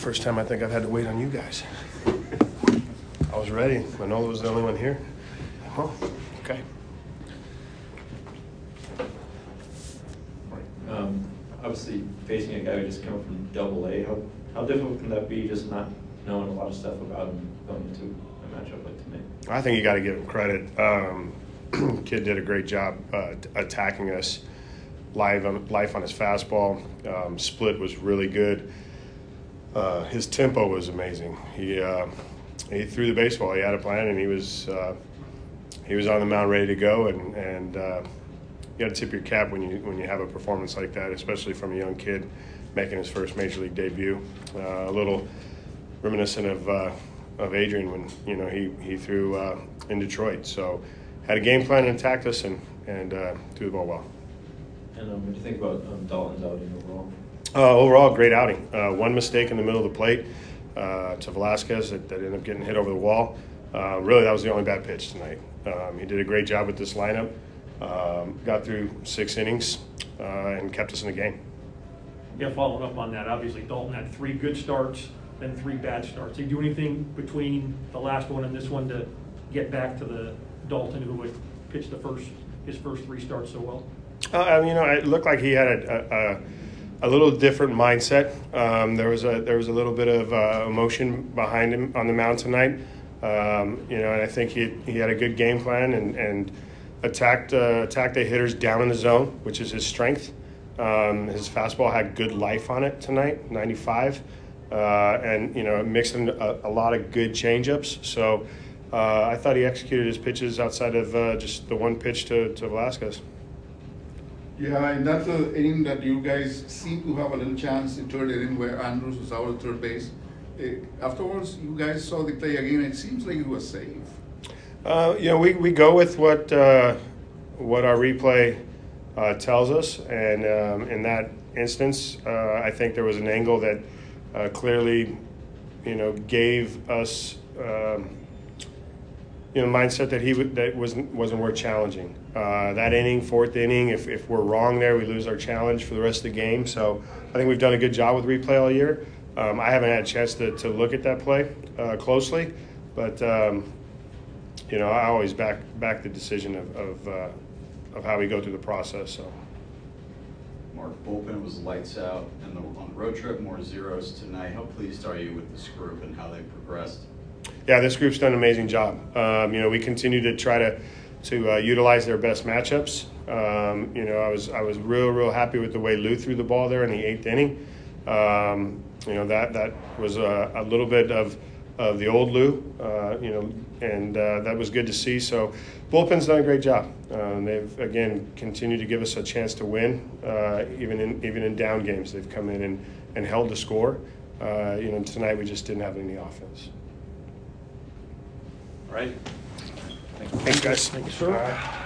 first time I think I've had to wait on you guys. I was ready. Manolo was the only one here. Well, okay. Obviously, facing a guy who just came up from Double-A, how difficult can that be, just not knowing a lot of stuff about him going into a matchup like tonight? I think you got to give him credit. Kid did a great job attacking us. Life on his fastball. Split was really good. His tempo was amazing. He threw the baseball. He had a plan, and he was on the mound ready to go. And you got to tip your cap when you have a performance like that, especially from a young kid making his first major league debut. A little reminiscent of Adrian when he threw in Detroit. So had a game plan and attacked us and threw the ball well. And what do you think about Dalton's outing overall? Overall, great outing. One mistake in the middle of the plate to Velasquez that ended up getting hit over the wall. Really, that was the only bad pitch tonight. He did a great job with this lineup. Got through 6 innings and kept us in the game. Yeah, following up on that, obviously Dalton had 3 good starts, then 3 bad starts. Did he do anything between the last one and this one to get back to the Dalton who would pitch his first 3 starts so well? It looked like he had a little different mindset. There was a little bit of emotion behind him on the mound tonight. And I think he had a good game plan and attacked the hitters down in the zone, which is his strength. His fastball had good life on it tonight, 95, and mixed in a lot of good changeups. So I thought he executed his pitches outside of just the one pitch to Velasquez. Yeah, and that's the inning that you guys seem to have a little chance in third inning where Andrus was out at third base. Afterwards, you guys saw the play again. It seems like it was safe. We go with what our replay tells us, and in that instance, I think there was an angle that clearly, gave us mindset that wasn't worth challenging. That inning, 4th inning, if we're wrong there, we lose our challenge for the rest of the game. So I think we've done a good job with replay all year. I haven't had a chance to look at that play closely, but I always back the decision of how we go through the process. So. Mark, bullpen was lights out, and on the road trip, more zeros tonight. How pleased are you with this group and how they progressed? Yeah, this group's done an amazing job. We continue to try to utilize their best matchups. I was real happy with the way Lou threw the ball there in the 8th inning. That was a little bit of the old Lou, and that was good to see. So bullpen's done a great job. They've, again, continued to give us a chance to win, even in down games. They've come in and held the score. Tonight we just didn't have any offense. All right. Thanks, guys. Thank you, sir.